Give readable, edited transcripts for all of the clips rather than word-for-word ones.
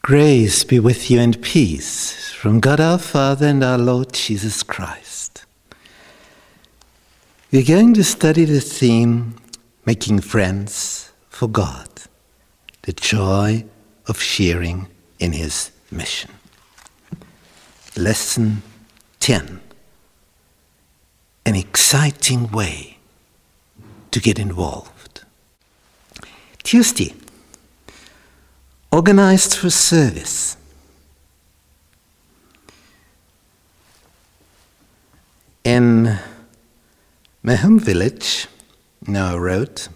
Grace be with you and peace from God our Father and our Lord Jesus Christ. We're going to study the theme, Making Friends for God, the joy of sharing in His mission. Lesson 10, an exciting way to get involved. Tuesday, organized for service. In my home village, Noah Road,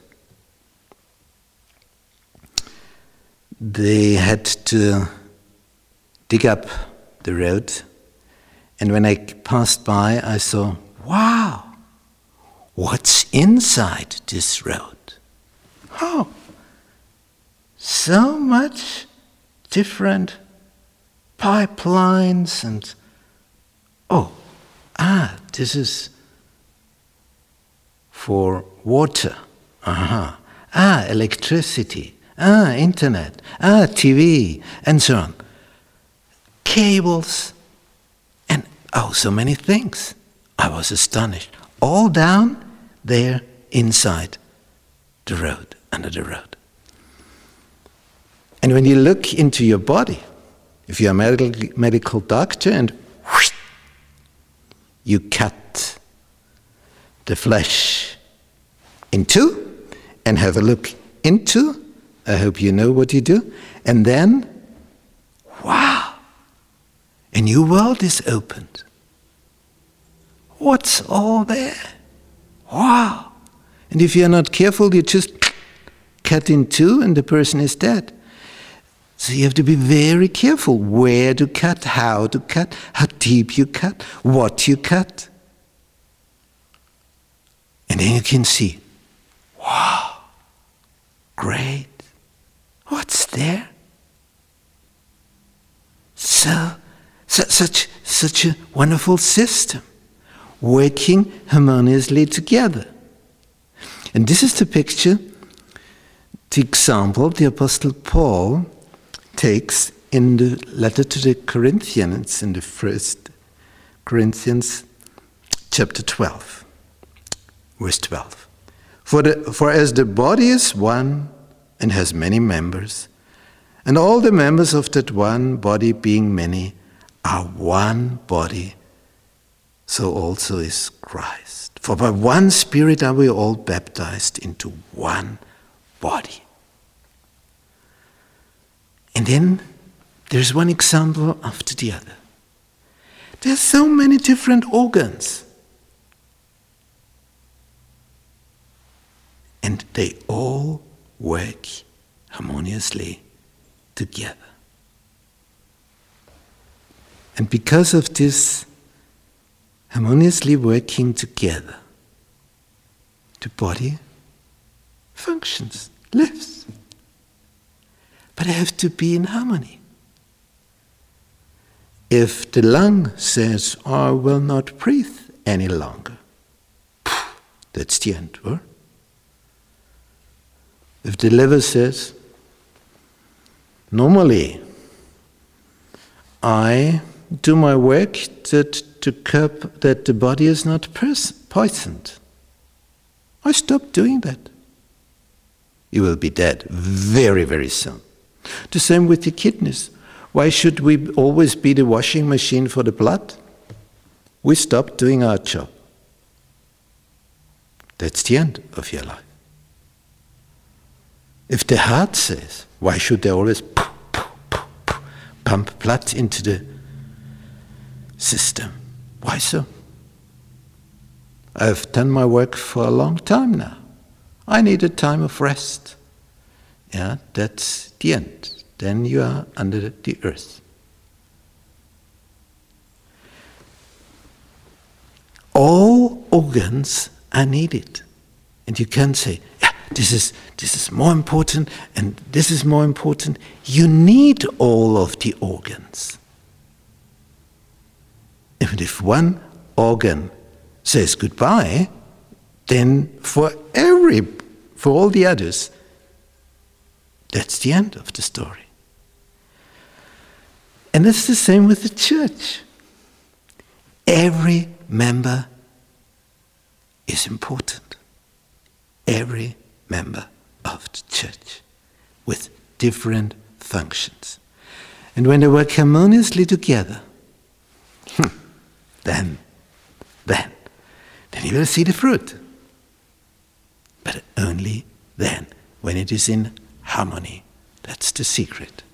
they had to dig up the road, and when I passed by, I saw, wow, what's inside this road? Oh, so much different pipelines and, this is for water. Electricity. Internet. TV, and so on. Cables, and so many things. I was astonished. All down there inside the road, under the road. And when you look into your body, if you're a medical doctor and you cut the flesh in two and have a look into, I hope you know what you do, and then, wow, a new world is opened. What's all there? Wow. And if you're not careful, you just cut in two and the person is dead. So you have to be very careful where to cut, how deep you cut, what you cut. And then you can see, wow, great, what's there? Such a wonderful system, working harmoniously together. And this is the picture, the example the Apostle Paul takes in the letter to the Corinthians, in the 1 Corinthians chapter 12, verse 12. For as the body is one and has many members, and all the members of that one body being many are one body, so also is Christ. For by one Spirit are we all baptized into one body. And then there's one example after the other. There's so many different organs. And they all work harmoniously together. And because of this harmoniously working together, the body functions, lives. But I have to be in harmony. If the lung says, I will not breathe any longer, that's the end, or? If the liver says, normally I do my work to curb that the body is not poisoned, I stop doing that. You will be dead very, very soon. The same with the kidneys. Why should we always be the washing machine for the blood? We stop doing our job. That's the end of your life. If the heart says, why should they always pump blood into the system? Why so? I've done my work for a long time now. I need a time of rest. Yeah, that's the end. Then you are under the earth. All organs are needed. And you can't say, this is more important and this is more important. You need all of the organs. And if one organ says goodbye, then for all the others, that's the end of the story. And it's the same with the church. Every member is important. Every member of the church with different functions. And when they work harmoniously together, then you will see the fruit. But only then, when it is in harmony. That's the secret.